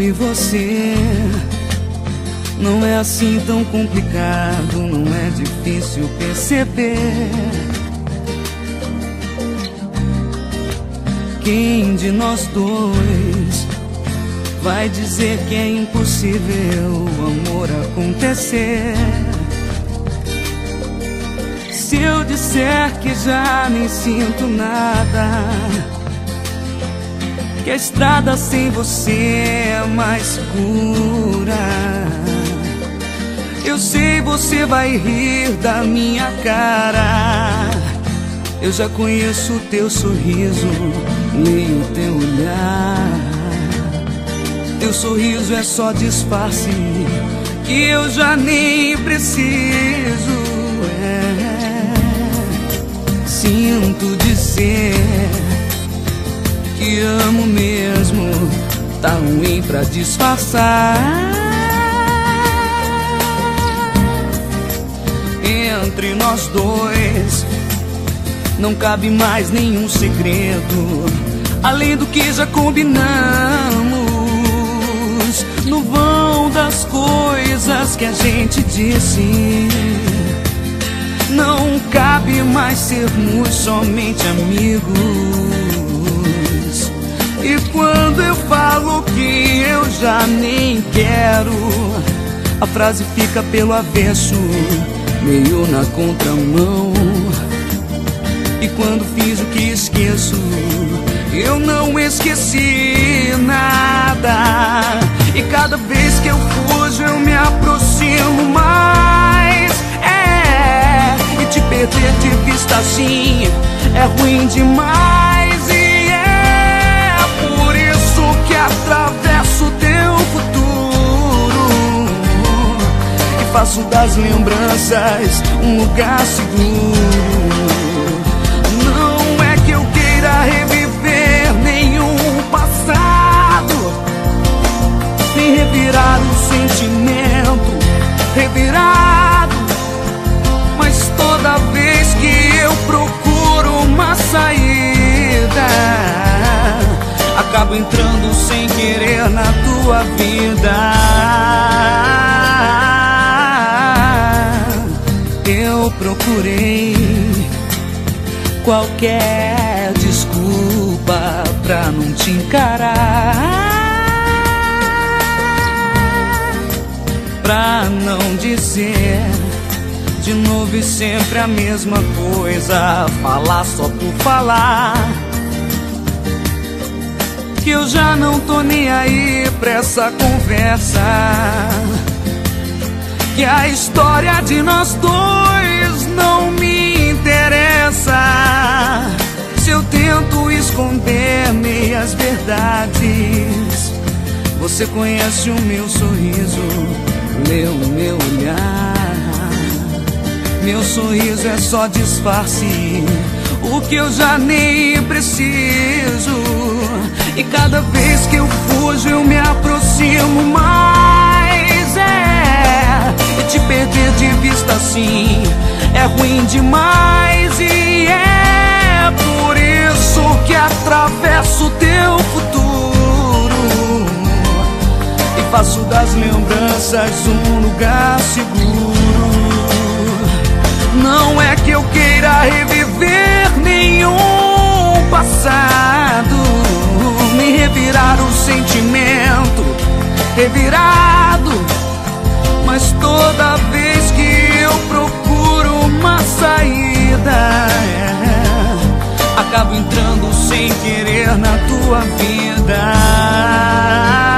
e você. Não é assim tão complicado, não é difícil perceber. Quem de nós dois vai dizer que é impossível o amor acontecer? Se eu disser que já nem sinto nada, que a estrada sem você é mais escura, eu sei você vai rir da minha cara. Eu já conheço o teu sorriso, leio o teu olhar. Teu sorriso é só disfarce que eu já nem preciso. Sinto dizer que amo mesmo, tá ruim pra disfarçar. Entre nós dois não cabe mais nenhum segredo, além do que já combinamos. No vão das coisas que a gente disse, não cabe mais sermos somente amigos. E quando eu falo que eu já nem quero, a frase fica pelo avesso, meio na contramão. E quando fiz o que esqueço, eu não esqueci nada. E cada vez que eu fujo eu me aproximo mais. E te perder de vista assim é ruim demais. E é por isso que atravesso o teu futuro e faço das lembranças um lugar seguro. Não é que eu queira reviver nenhum passado, nem revirar o sentimento revirado, mas toda vez que eu procuro uma saída, acabo entrando sem querer na tua vida. Eu procurei qualquer desculpa pra não te encarar, pra não dizer de novo e sempre a mesma coisa, falar só por falar, que eu já não tô nem aí pra essa conversa, que a história de nós dois não me interessa. Se eu tento esconder meias verdades, você conhece o meu sorriso, lê o meu olhar. Meu sorriso é só disfarce, o que eu já nem preciso. E cada vez que eu fujo eu me aproximo mais. E te perder de vista assim é ruim demais. E é por isso que atravesso o teu futuro e faço das lembranças um lugar seguro. Não é que eu queira reviver nenhum passado, nem revirar o sentimento revirado, mas toda vez que eu procuro uma saída, acabo entrando sem querer na tua vida.